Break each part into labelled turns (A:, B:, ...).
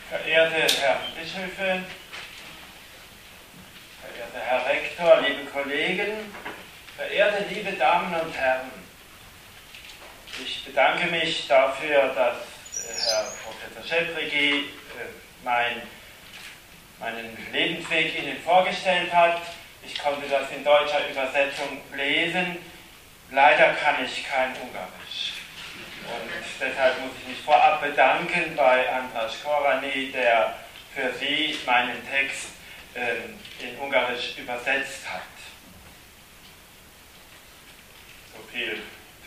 A: Verehrte Herren Bischöfe, verehrter Herr Rektor, liebe Kollegen, verehrte liebe Damen und Herren, ich bedanke mich dafür, dass Herr Professor Scheprigi meinen Lebensweg Ihnen vorgestellt hat. Ich konnte das in deutscher Übersetzung lesen. Leider kann ich kein Ungarisch. Und deshalb muss ich mich vorab bedanken bei András Korányi, der für Sie meinen Text in Ungarisch übersetzt hat. So viel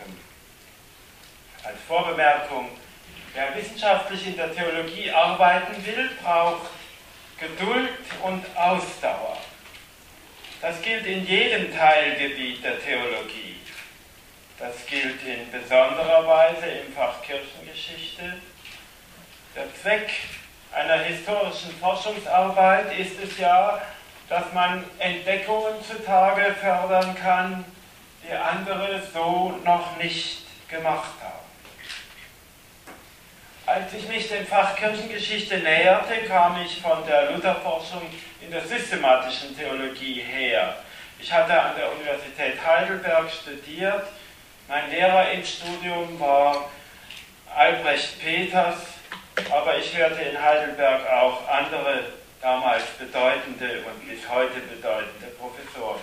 A: als Vorbemerkung. Wer wissenschaftlich in der Theologie arbeiten will, braucht Geduld und Ausdauer. Das gilt in jedem Teilgebiet der Theologie. Das gilt in besonderer Weise im Fach Kirchengeschichte. Der Zweck einer historischen Forschungsarbeit ist es ja, dass man Entdeckungen zutage fördern kann, die andere so noch nicht gemacht haben. Als ich mich dem Fach Kirchengeschichte näherte, kam ich von der Lutherforschung in der systematischen Theologie her. Ich hatte an der Universität Heidelberg studiert. Mein Lehrer im Studium war Albrecht Peters, aber ich hörte in Heidelberg auch andere damals bedeutende und bis heute bedeutende Professoren.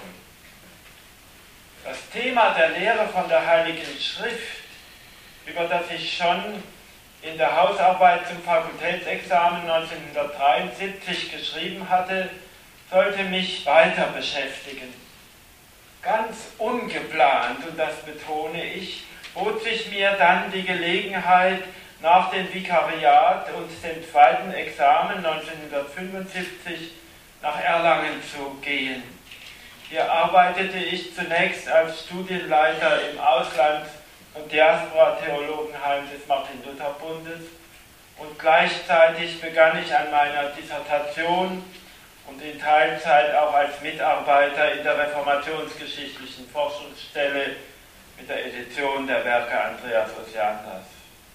A: Das Thema der Lehre von der Heiligen Schrift, über das ich schon in der Hausarbeit zum Fakultätsexamen 1973 geschrieben hatte, sollte mich weiter beschäftigen. Ganz ungeplant, und das betone ich, bot sich mir dann die Gelegenheit, nach dem Vikariat und dem zweiten Examen 1975 nach Erlangen zu gehen. Hier arbeitete ich zunächst als Studienleiter im Auslands- und Diaspora-Theologenheim des Martin-Luther-Bundes und gleichzeitig begann ich an meiner Dissertation und in Teilzeit auch als Mitarbeiter in der reformationsgeschichtlichen Forschungsstelle mit der Edition der Werke Andreas Osiandras.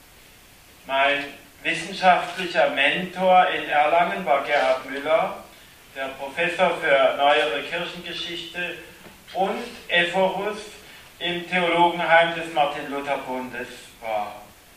A: Mein wissenschaftlicher Mentor in Erlangen war Gerhard Müller, der Professor für neuere Kirchengeschichte und Ephorus im Theologenheim des Martin-Luther-Bundes war.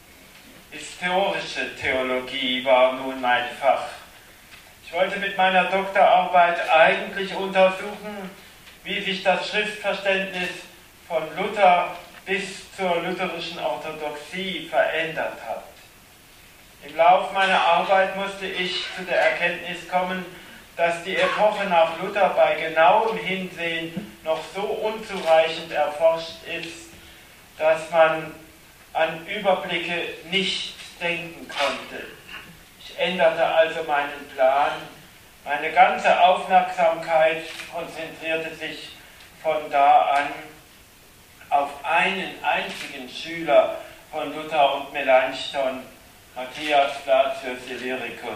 A: Historische Theologie war nun mein Fach. Ich wollte mit meiner Doktorarbeit eigentlich untersuchen, wie sich das Schriftverständnis von Luther bis zur lutherischen Orthodoxie verändert hat. Im Lauf meiner Arbeit musste ich zu der Erkenntnis kommen, dass die Epoche nach Luther bei genauem Hinsehen noch so unzureichend erforscht ist, dass man an Überblicke nicht denken konnte. Ich änderte also meinen Plan. Meine ganze Aufmerksamkeit konzentrierte sich von da an auf einen einzigen Schüler von Luther und Melanchthon, Matthias Flacius Illyricus.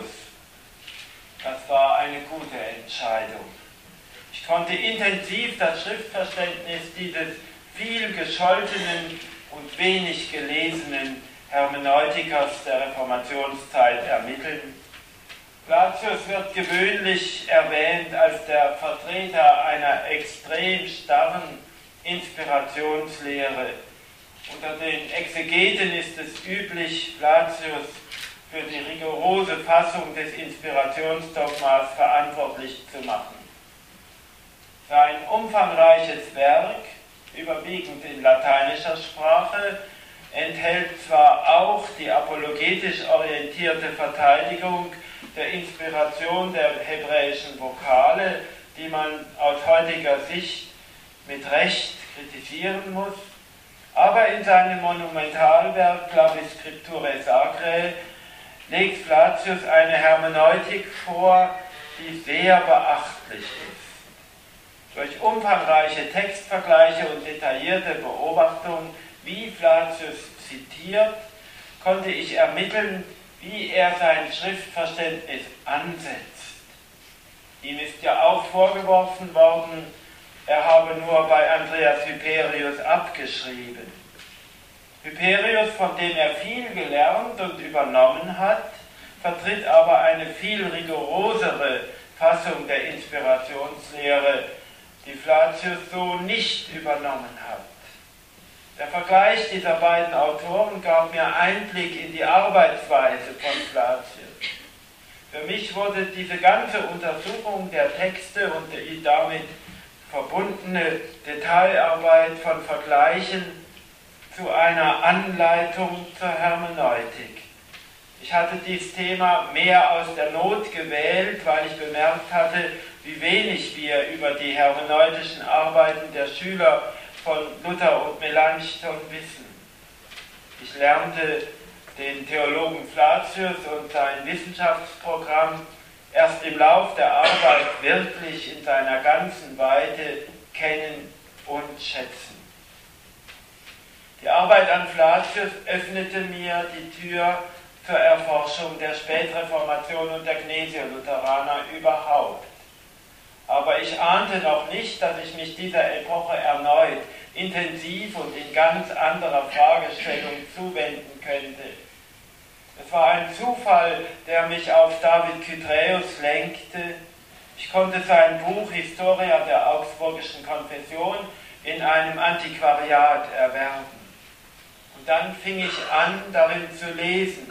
A: Das war eine gute Entscheidung. Ich konnte intensiv das Schriftverständnis dieses viel gescholtenen und wenig gelesenen Hermeneutikers der Reformationszeit ermitteln. Flacius wird gewöhnlich erwähnt als der Vertreter einer extrem starren Inspirationslehre. Unter den Exegeten ist es üblich, Flacius für die rigorose Fassung des Inspirationsdogmas verantwortlich zu machen. Sein umfangreiches Werk, überwiegend in lateinischer Sprache, enthält zwar auch die apologetisch orientierte Verteidigung der Inspiration der hebräischen Vokale, die man aus heutiger Sicht mit Recht kritisieren muss, aber in seinem Monumentalwerk Clavis Scripturae Sacrae legt Flacius eine Hermeneutik vor, die sehr beachtlich ist. Durch umfangreiche Textvergleiche und detaillierte Beobachtungen, wie Flacius zitiert, konnte ich ermitteln, wie er sein Schriftverständnis ansetzt. Ihm ist ja auch vorgeworfen worden, er habe nur bei Andreas Hyperius abgeschrieben. Hyperius, von dem er viel gelernt und übernommen hat, vertritt aber eine viel rigorosere Fassung der Inspirationslehre, die Flacius so nicht übernommen hat. Der Vergleich dieser beiden Autoren gab mir Einblick in die Arbeitsweise von Flacius. Für mich wurde diese ganze Untersuchung der Texte und die damit verbundene Detailarbeit von Vergleichen zu einer Anleitung zur Hermeneutik. Ich hatte dieses Thema mehr aus der Not gewählt, weil ich bemerkt hatte, wie wenig wir über die hermeneutischen Arbeiten der Schüler von Luther und Melanchthon wissen. Ich lernte den Theologen Flacius und sein Wissenschaftsprogramm erst im Lauf der Arbeit wirklich in seiner ganzen Weite kennen und schätzen. Die Arbeit an Flacius öffnete mir die Tür zur Erforschung der Spätreformation und der Gnesiolutheraner überhaupt. Aber ich ahnte noch nicht, dass ich mich dieser Epoche erneut, intensiv und in ganz anderer Fragestellung zuwenden könnte. Es war ein Zufall, der mich auf David Kyträus lenkte. Ich konnte sein Buch Historia der Augsburgischen Konfession in einem Antiquariat erwerben. Und dann fing ich an, darin zu lesen.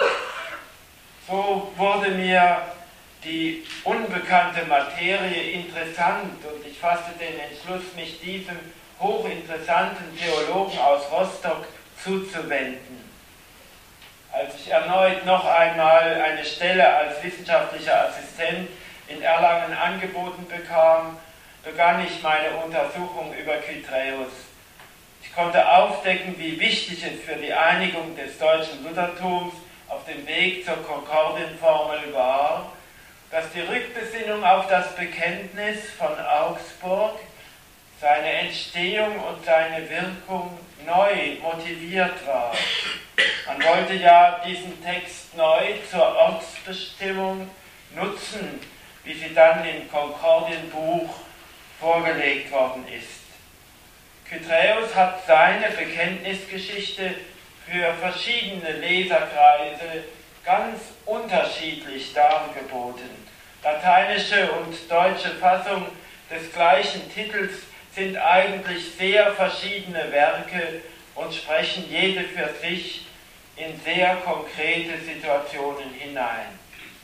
A: So wurde mir die unbekannte Materie interessant und ich fasste den Entschluss, mich diesem hochinteressanten Theologen aus Rostock zuzuwenden. Als ich erneut noch einmal eine Stelle als wissenschaftlicher Assistent in Erlangen angeboten bekam, begann ich meine Untersuchung über Kyträus. Ich konnte aufdecken, wie wichtig es für die Einigung des deutschen Luthertums auf dem Weg zur Konkordienformel war, dass die Rückbesinnung auf das Bekenntnis von Augsburg, seine Entstehung und seine Wirkung neu motiviert war. Man wollte ja diesen Text neu zur Ortsbestimmung nutzen, wie sie dann im Konkordienbuch vorgelegt worden ist. Kyträus hat seine Bekenntnisgeschichte für verschiedene Leserkreise ganz unterschiedlich dargeboten. Lateinische und deutsche Fassung des gleichen Titels sind eigentlich sehr verschiedene Werke und sprechen jede für sich in sehr konkrete Situationen hinein.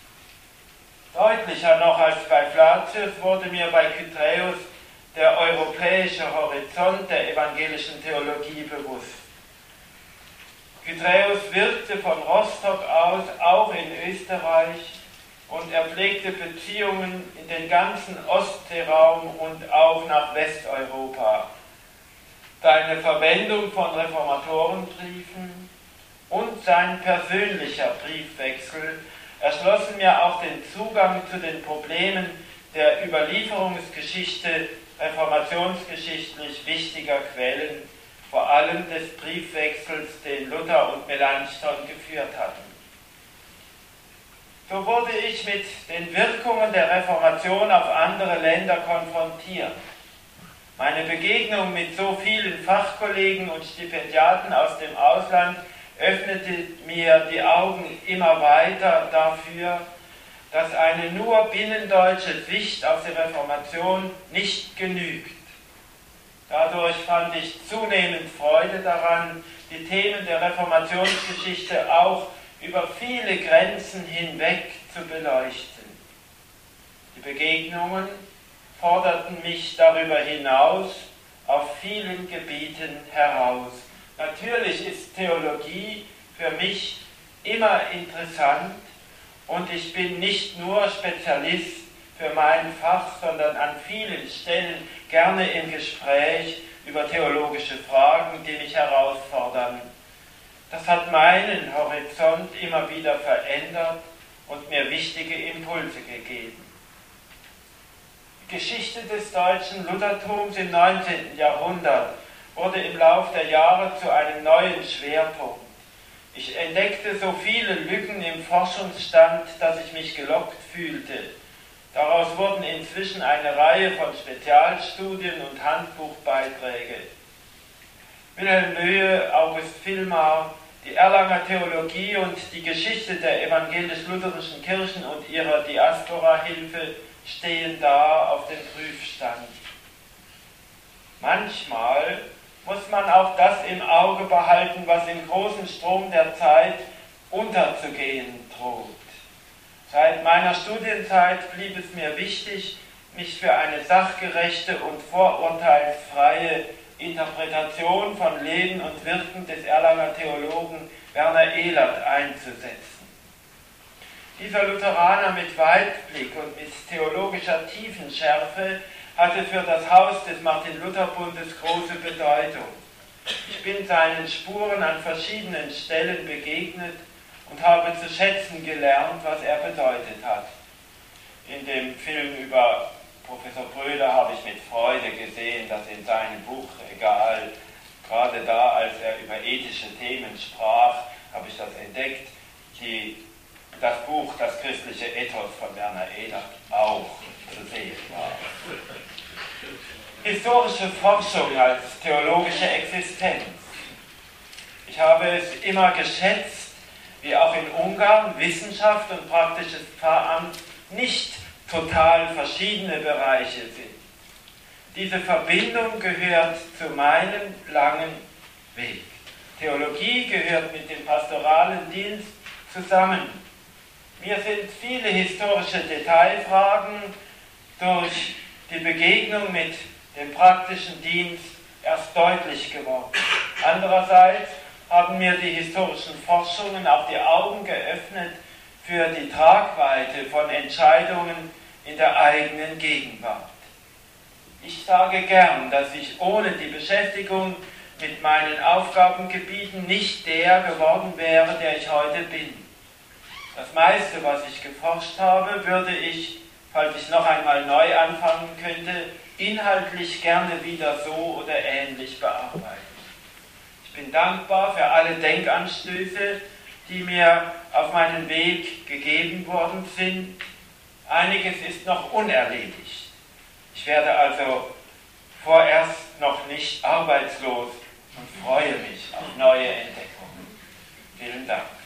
A: Deutlicher noch als bei Flacius wurde mir bei Kyträus der europäische Horizont der evangelischen Theologie bewusst. Kyträus wirkte von Rostock aus auch in Österreich und er pflegte Beziehungen in den ganzen Ostseeraum und auch nach Westeuropa. Seine Verwendung von Reformatorenbriefen und sein persönlicher Briefwechsel erschlossen mir auch den Zugang zu den Problemen der Überlieferungsgeschichte reformationsgeschichtlich wichtiger Quellen, vor allem des Briefwechsels, den Luther und Melanchthon geführt hatten. So wurde ich mit den Wirkungen der Reformation auf andere Länder konfrontiert. Meine Begegnung mit so vielen Fachkollegen und Stipendiaten aus dem Ausland öffnete mir die Augen immer weiter dafür, dass eine nur binnendeutsche Sicht auf die Reformation nicht genügt. Dadurch fand ich zunehmend Freude daran, die Themen der Reformationsgeschichte auch über viele Grenzen hinweg zu beleuchten. Die Begegnungen forderten mich darüber hinaus auf vielen Gebieten heraus. Natürlich ist Theologie für mich immer interessant und ich bin nicht nur Spezialist für mein Fach, sondern an vielen Stellen gerne im Gespräch über theologische Fragen, die mich herausfordern. Das hat meinen Horizont immer wieder verändert und mir wichtige Impulse gegeben. Die Geschichte des deutschen Luthertums im 19. Jahrhundert wurde im Lauf der Jahre zu einem neuen Schwerpunkt. Ich entdeckte so viele Lücken im Forschungsstand, dass ich mich gelockt fühlte. Daraus wurden inzwischen eine Reihe von Spezialstudien und Handbuchbeiträge. Wilhelm Löhe, August Villmar, Die Erlanger Theologie und die Geschichte der evangelisch-lutherischen Kirchen und ihrer Diaspora-Hilfe stehen da auf dem Prüfstand. Manchmal muss man auch das im Auge behalten, was im großen Strom der Zeit unterzugehen droht. Seit meiner Studienzeit blieb es mir wichtig, mich für eine sachgerechte und vorurteilsfreie Interpretation von Leben und Wirken des Erlanger Theologen Werner Elert einzusetzen. Dieser Lutheraner mit Weitblick und mit theologischer Tiefenschärfe hatte für das Haus des Martin-Luther-Bundes große Bedeutung. Ich bin seinen Spuren an verschiedenen Stellen begegnet und habe zu schätzen gelernt, was er bedeutet hat. In dem Film über Professor Bröder habe ich mit Freude gesehen, dass in seinem Buch Egal, gerade da, als er über ethische Themen sprach, habe ich das entdeckt, das Buch Das christliche Ethos von Werner Elert auch zu sehen war. Historische Forschung als theologische Existenz. Ich habe es immer geschätzt, wie auch in Ungarn Wissenschaft und praktisches Pfarramt nicht total verschiedene Bereiche sind. Diese Verbindung gehört zu meinem langen Weg. Theologie gehört mit dem pastoralen Dienst zusammen. Mir sind viele historische Detailfragen durch die Begegnung mit dem praktischen Dienst erst deutlich geworden. Andererseits haben mir die historischen Forschungen auch die Augen geöffnet für die Tragweite von Entscheidungen in der eigenen Gegenwart. Ich sage gern, dass ich ohne die Beschäftigung mit meinen Aufgabengebieten nicht der geworden wäre, der ich heute bin. Das meiste, was ich geforscht habe, würde ich, falls ich noch einmal neu anfangen könnte, inhaltlich gerne wieder so oder ähnlich bearbeiten. Ich bin dankbar für alle Denkanstöße, die mir auf meinen Weg gegeben worden sind. Einiges ist noch unerledigt. Ich werde also vorerst noch nicht arbeitslos und freue mich auf neue Entdeckungen. Vielen Dank.